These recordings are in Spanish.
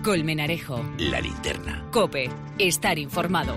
Colmenarejo. La Linterna. COPE. Estar informado.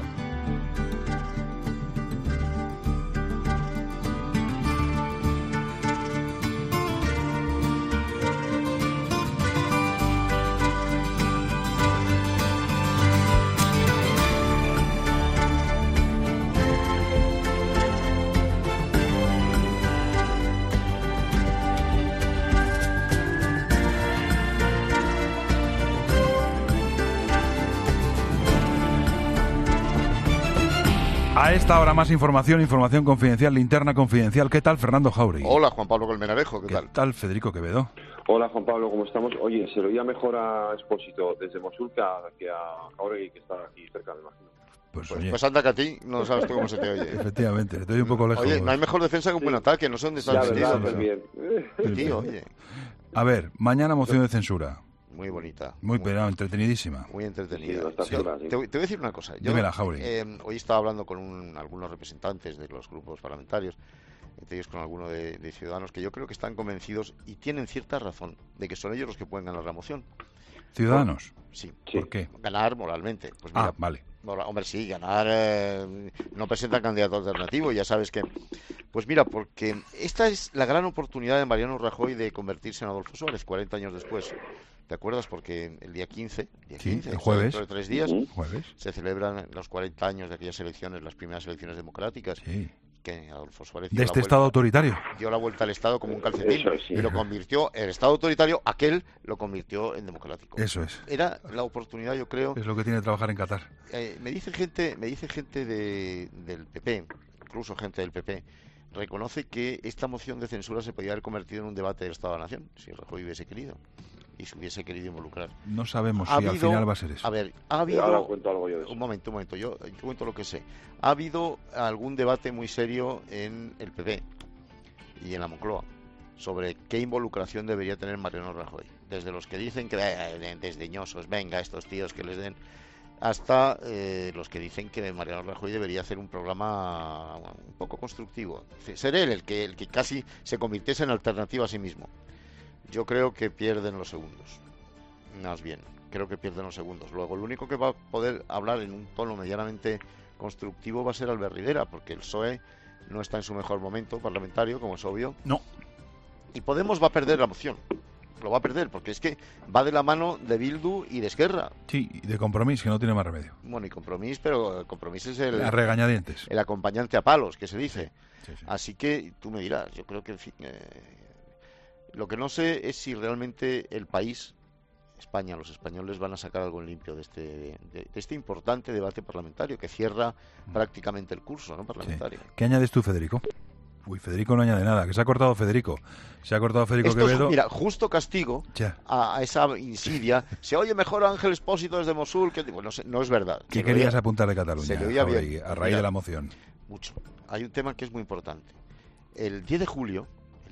A esta hora más información confidencial, linterna confidencial. ¿Qué tal, Fernando Jauregui? Hola, Juan Pablo Colmenarejo, ¿qué tal? ¿Qué tal, Federico Quevedo? Hola, Juan Pablo, ¿cómo estamos? Oye, se lo oía mejor a Expósito desde Mosul que a Jauregui, que está aquí cerca, me imagino. Pues anda que a ti, no sabes tú cómo se te oye. Efectivamente, te doy un poco lejos. Oye, no hay mejor defensa que un buen ataque, no sé dónde está el verdad, sentido. bien. Tío, oye. A ver, mañana moción de censura. Muy bonita. Muy entretenidísima. Muy entretenida. Sí, Te voy a decir una cosa. Dímela, Jauregui. Hoy estaba hablando con algunos representantes de los grupos parlamentarios, entre ellos con alguno de Ciudadanos, que yo creo que están convencidos y tienen cierta razón de que son ellos los que pueden ganar la moción. ¿Ciudadanos? Sí. ¿Por qué? Ganar moralmente. Pues mira, vale. Hombre, sí, ganar. No presentan candidato alternativo, ya sabes que. Pues mira, porque esta es la gran oportunidad de Mariano Rajoy de convertirse en Adolfo Suárez 40 años después. ¿Te acuerdas? Porque el día 15, el jueves, dentro de 3 días, jueves, se celebran los 40 años de aquellas elecciones, las primeras elecciones democráticas. Sí. Que Adolfo Suárez de este Estado autoritario. Dio la vuelta al Estado como un calcetín. Eso es, sí. Y lo convirtió, el Estado autoritario, lo convirtió en democrático. Eso es. Era la oportunidad, yo creo. Es lo que tiene que trabajar en Qatar. Me dice gente del PP, incluso gente del PP, reconoce que esta moción de censura se podía haber convertido en un debate del Estado de la Nación, si Rajoy hubiese querido y se hubiese querido involucrar. No sabemos si al final va a ser eso. A ver, ha habido... Ahora cuento algo yo de eso. Un momento, yo cuento lo que sé. Ha habido algún debate muy serio en el PP y en la Moncloa sobre qué involucración debería tener Mariano Rajoy. Desde los que dicen que desdeñosos, venga, estos tíos que les den, hasta los que dicen que Mariano Rajoy debería hacer un programa un poco constructivo. Ser él el que casi se convirtiese en alternativa a sí mismo. Yo creo que pierden los segundos. Más bien, creo que pierden los segundos. Luego, el único que va a poder hablar en un tono medianamente constructivo va a ser Albert Rivera, porque el PSOE no está en su mejor momento parlamentario, como es obvio. No. Y Podemos va a perder la moción. Lo va a perder, porque es que va de la mano de Bildu y de Esquerra. Sí, y de Compromís, que no tiene más remedio. Bueno, y Compromís, pero Compromís es el... A regañadientes. El acompañante a palos, que se dice. Sí. Así que tú me dirás, yo creo que, en fin, lo que no sé es si realmente el país, España, los españoles van a sacar algo en limpio de este importante debate parlamentario que cierra prácticamente el curso, ¿no? Parlamentario. Sí. ¿Qué añades tú, Federico? Uy, Federico no añade nada, que se ha cortado Federico. Se ha cortado Federico Quevedo. Mira, justo castigo a esa insidia. Se oye mejor Ángel Expósito desde Mosul. Que bueno, no es verdad. ¿Qué querías apuntar de Cataluña? Se le oía bien. A raíz de la moción. Mucho. Hay un tema que es muy importante. El 10 de julio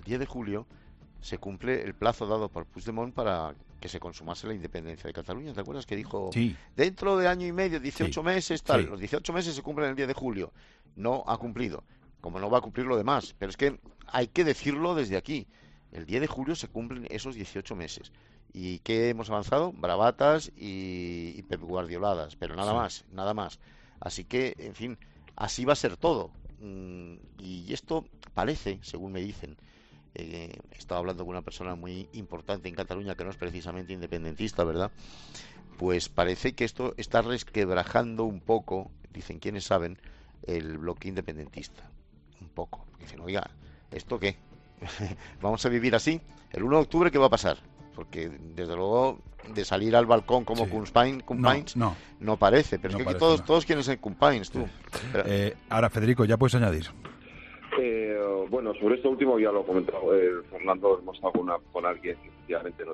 se cumple el plazo dado por Puigdemont para que se consumase la independencia de Cataluña. ¿Te acuerdas que dijo dentro de año y medio, 18 meses, tal? Los 18 meses se cumplen el 10 de julio. No ha cumplido. Como no va a cumplir lo demás. Pero es que hay que decirlo desde aquí. El 10 de julio se cumplen esos 18 meses. ¿Y qué hemos avanzado? Bravatas y Pep Guardioladas. Pero nada más. Así que, en fin, así va a ser todo. Y esto parece, según me dicen, he estado hablando con una persona muy importante en Cataluña que no es precisamente independentista, ¿verdad? Pues parece que esto está resquebrajando un poco, dicen quienes saben, el bloque independentista. Un poco. Dicen, oiga, ¿esto qué? ¿Vamos a vivir así? El 1 de octubre, ¿qué va a pasar? Porque, desde luego, de salir al balcón como Cumpines no parece. Pero es que todos quieren ser Cumpines, tú. Sí. Pero... ahora, Federico, ya puedes añadir. Bueno, sobre esto último ya lo he comentado. Fernando, hemos estado con alguien que efectivamente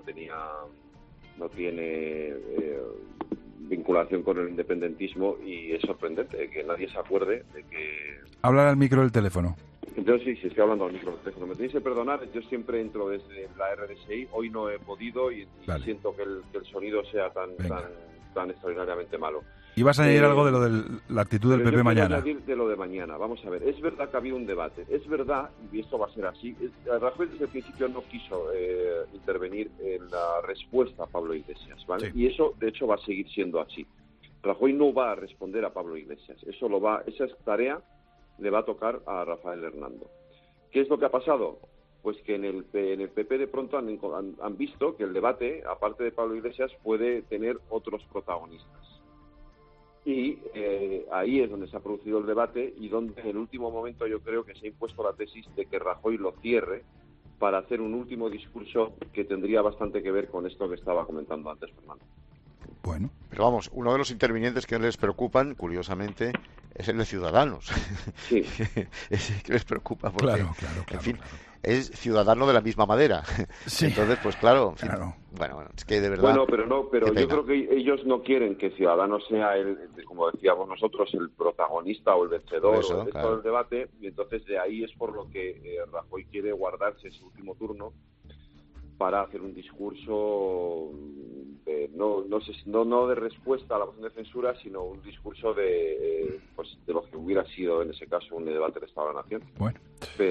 no tiene vinculación con el independentismo y es sorprendente que nadie se acuerde de que... Hablar al micro del teléfono. Entonces sí, estoy hablando al micro del teléfono. Me tenéis que perdonar, yo siempre entro desde la RDSI, hoy no he podido y siento que el sonido sea tan extraordinariamente malo. Y vas a añadir algo de lo de la actitud del PP mañana. Añadir de lo de mañana. Vamos a ver, es verdad que ha habido un debate. Es verdad, y esto va a ser así, Rajoy desde el principio no quiso intervenir en la respuesta a Pablo Iglesias, ¿vale? Sí. Y eso, de hecho, va a seguir siendo así. Rajoy no va a responder a Pablo Iglesias. Esa tarea le va a tocar a Rafael Hernando. ¿Qué es lo que ha pasado? Pues que en el PP de pronto han visto que el debate, aparte de Pablo Iglesias, puede tener otros protagonistas. Y ahí es donde se ha producido el debate y donde en el último momento yo creo que se ha impuesto la tesis de que Rajoy lo cierre para hacer un último discurso que tendría bastante que ver con esto que estaba comentando antes Fernando. Bueno. Pero vamos, uno de los intervinientes que les preocupan, curiosamente, es el de Ciudadanos. Sí. Ese que les preocupa porque, claro, en fin, es ciudadano de la misma madera. Sí. Entonces, pues claro, en fin, bueno, es que de verdad... Pero yo creo que ellos no quieren que Ciudadanos sea, como decíamos nosotros, el protagonista o el vencedor eso, todo el debate, y entonces de ahí es por lo que Rajoy quiere guardarse ese último turno para hacer un discurso no de respuesta a la moción de censura, sino un discurso de lo que hubiera sido en ese caso un debate del Estado de la Nación. Bueno.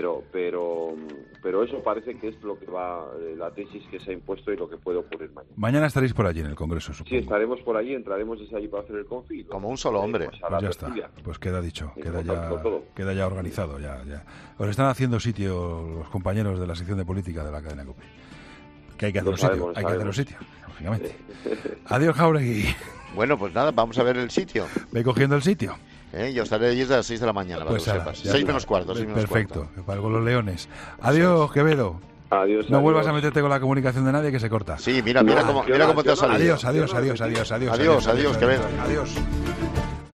Pero eso parece que es lo que va, la tesis que se ha impuesto y lo que puede ocurrir mañana. Mañana estaréis por allí en el Congreso, supongo. Sí, estaremos por allí, entraremos desde allí para hacer el confi. Como un solo hombre. Pues ya está, pues queda dicho, queda ya organizado. Ya. Os están haciendo sitio los compañeros de la sección de política de la cadena COPE. Que hay que hacer sitio, lógicamente. Adiós, Jáuregui. Bueno, pues nada, vamos a ver el sitio. Ve cogiendo el sitio. Yo estaré allí desde las 6 de la mañana, para que lo sepas. 6 menos cuarto, 6 menos perfecto, cuarto. Para con los leones. Adiós, Quevedo. Adiós. No vuelvas a meterte con la comunicación de nadie, que se corta. Sí, mira cómo te ha salido. Adiós, Quevedo. Adiós.